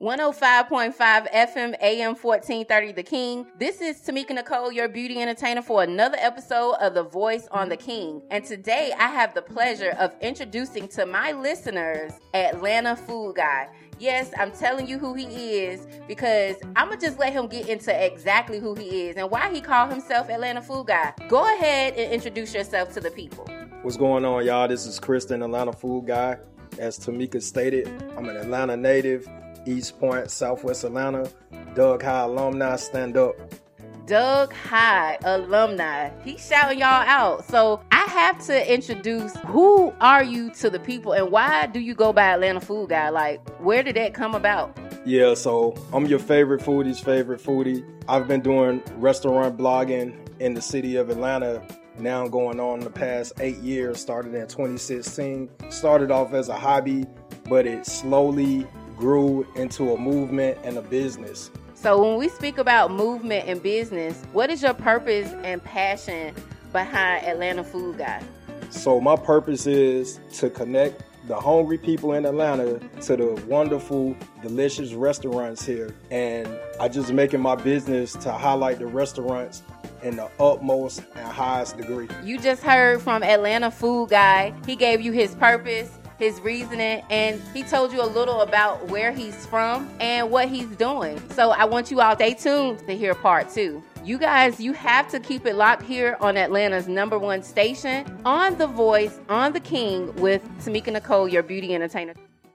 105.5 FM AM 1430 The King. This is Tamika Nicole, your beauty entertainer, for another episode of The Voice on The King. And today I have the pleasure of introducing to my listeners Atlanta Food Guy. Yes, I'm telling you who he is because I'm going to just let him get into exactly who he is and why he called himself Atlanta Food Guy. Go ahead and introduce yourself to the people. What's going on, y'all? This is Kristen, Atlanta Food Guy. As Tamika stated, I'm an Atlanta native, East Point, Southwest Atlanta, Doug High alumni, stand up. Doug High alumni. He's shouting y'all out. So I have to introduce, who are you to the people and why do you go by Atlanta Food Guy? Like, where did that come about? Yeah, so I'm your favorite foodie's favorite foodie. I've been doing restaurant blogging in the city of Atlanta now going on the past 8 years, started in 2016. Started off as a hobby, but it slowly grew into a movement and a business. So when we speak about movement and business, what is your purpose and passion behind Atlanta Food Guy? So my purpose is to connect the hungry people in Atlanta to the wonderful, delicious restaurants here. And I just make it my business to highlight the restaurants in the utmost and highest degree. You just heard from Atlanta Food Guy. He gave you his purpose, his reasoning, and he told you a little about where he's from and what he's doing. So I want you all to stay tuned to hear part 2. You guys, you have to keep it locked here on Atlanta's #1 station, on The Voice, on The King, with Tamika Nicole, your beauty entertainer.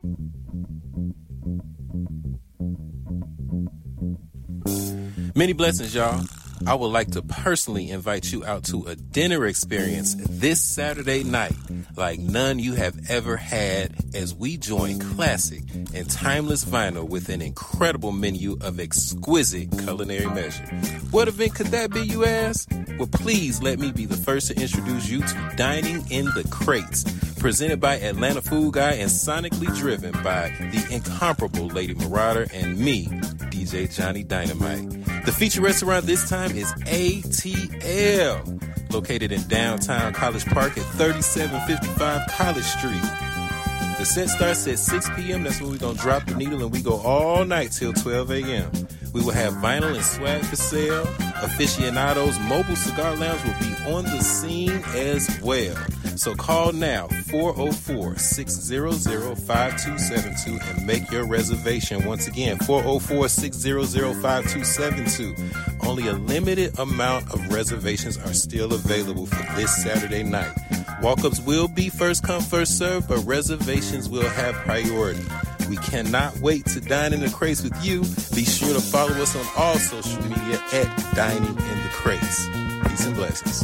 Many blessings, y'all. I would like to personally invite you out to a dinner experience this Saturday night like none you have ever had as we join classic and timeless vinyl with an incredible menu of exquisite culinary measure. What event could that be, you ask? Well, please let me be the first to introduce you to Dining in the Crates, presented by Atlanta Food Guy and sonically driven by the incomparable Lady Marauder and me, DJ Johnny Dynamite. The feature restaurant this time is ATL, located in downtown College Park at 3755 College Street. The set starts at 6 p.m. That's when we're going to drop the needle and we go all night till 12 a.m. We will have vinyl and swag for sale. Aficionados Mobile Cigar Lounge will be on the scene as well. So call now, 404-600-5272, and make your reservation. Once again, 404-600-5272. Only a limited amount of reservations are still available for this Saturday night. Walk-ups will be first come, first serve, but reservations will have priority. We cannot wait to dine in the crates with you. Be sure to follow us on all social media at Dining in the Crates. Peace and blessings.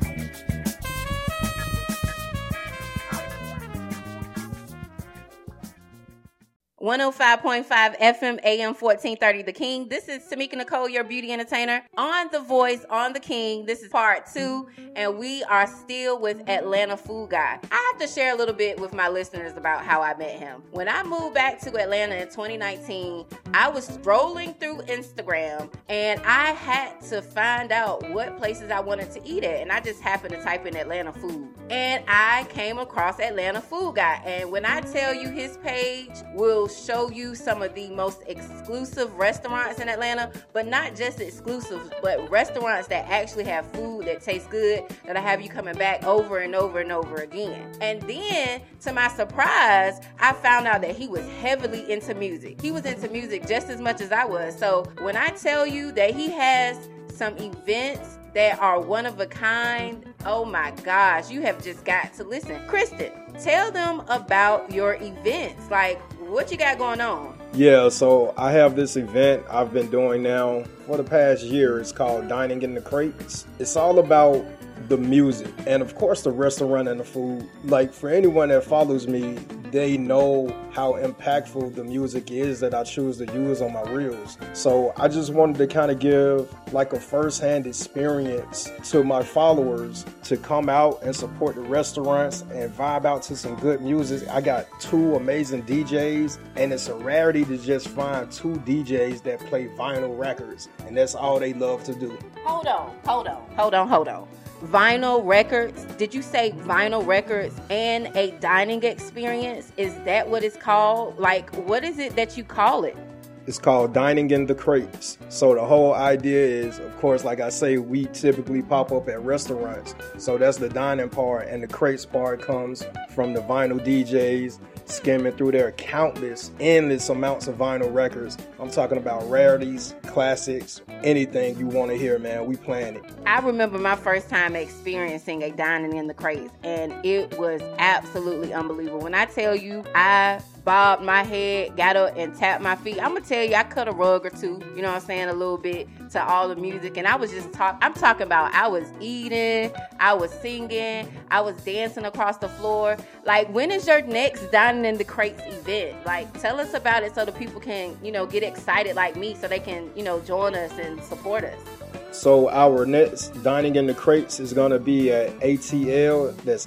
105.5 FM AM 1430 The King. This is Tamika Nicole, your beauty entertainer, on The Voice, on The King. This is part 2, and we are still with Atlanta Food Guy. I have to share a little bit with my listeners about how I met him. When I moved back to Atlanta in 2019, I was scrolling through Instagram, and I had to find out what places I wanted to eat at, and I just happened to type in Atlanta food, and I came across Atlanta Food Guy. And when I tell you, his page will show you some of the most exclusive restaurants in Atlanta, but not just exclusive, but restaurants that actually have food that tastes good, that'll have you coming back over and over and over again. And then, to my surprise, I found out that he was heavily into music. He was into music just as much as I was. So when I tell you that he has some events that are one of a kind, oh my gosh, you have just got to listen. Kristen, tell them about your events. Like, what you got going on? Yeah, so I have this event I've been doing now for the past year. It's called Dining in the Crates. It's all about the music and, of course, the restaurant and the food. Like, for anyone that follows me, they know how impactful the music is that I choose to use on my reels. So I just wanted to kind of give like a first-hand experience to my followers to come out and support the restaurants and vibe out to some good music. I got 2 amazing DJs, and it's a rarity to just find 2 DJs that play vinyl records, and that's all they love to do. Hold on. Vinyl records? Did you say vinyl records and a dining experience? Is that what it's called? Like, what is it that you call it? It's called Dining in the Crates. So the whole idea is, of course, like I say, we typically pop up at restaurants. So that's the dining part, and the crates part comes from the vinyl DJs skimming through their endless amounts of vinyl records. I'm talking about rarities, classics, anything you want to hear, man. We playing it. I remember my first time experiencing a Dining in the Crates, and it was absolutely unbelievable. When I tell you, I bobbed my head, got up and tapped my feet. I'm gonna tell you, I cut a rug or two, you know what I'm saying, a little bit to all the music. And I was just I'm talking about, I was eating, I was singing, I was dancing across the floor. Like, when is your next Dining in the Crates event? Like, tell us about it so the people can, get excited like me, so they can, join us and support us. So our next Dining in the Crates is going to be at ATL. That's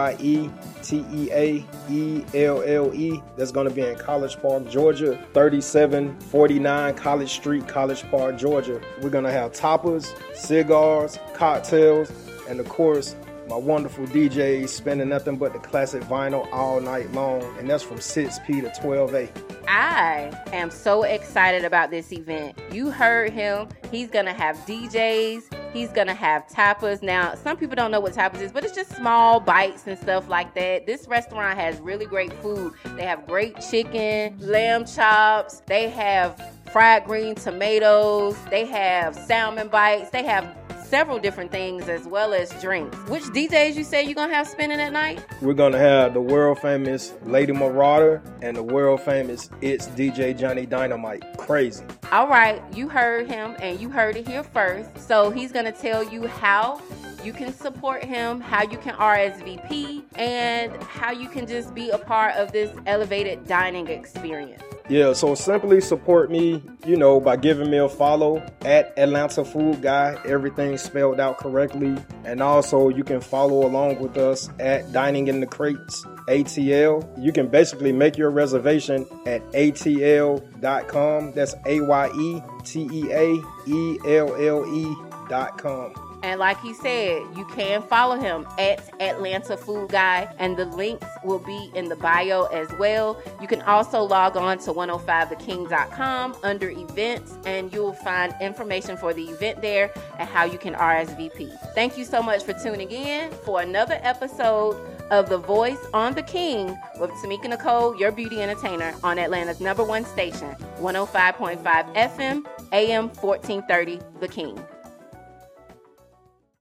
AYETEAELLE. That's going to be in College Park, Georgia. 3749 College Street, College Park, Georgia. We're going to have tapas, cigars, cocktails, and of course, my wonderful DJs spinning nothing but the classic vinyl all night long. And that's from 6P to 12A. I am so excited about this event. You heard him. He's going to have DJs. He's going to have tapas. Now, some people don't know what tapas is, but it's just small bites and stuff like that. This restaurant has really great food. They have great chicken, lamb chops. They have fried green tomatoes. They have salmon bites. They have several different things as well as drinks. Which DJs you say you're going to have spinning at night? We're going to have the world famous Lady Marauder and the world famous It's DJ Johnny Dynamite. Crazy. All right, you heard him and you heard it here first. So he's going to tell you how you can support him, how you can RSVP, and how you can just be a part of this elevated dining experience. Yeah, so simply support me, by giving me a follow at Atlanta Food Guy, everything spelled out correctly. And also you can follow along with us at Dining in the Crates, ATL. You can basically make your reservation at ATL.com. That's AYETEAELLE.com. And like he said, you can follow him at Atlanta Food Guy, and the links will be in the bio as well. You can also log on to 105theking.com under events, and you'll find information for the event there and how you can RSVP. Thank you so much for tuning in for another episode of The Voice on the King with Tamika Nicole, your beauty entertainer, on Atlanta's #1 station, 105.5 FM, AM 1430, The King.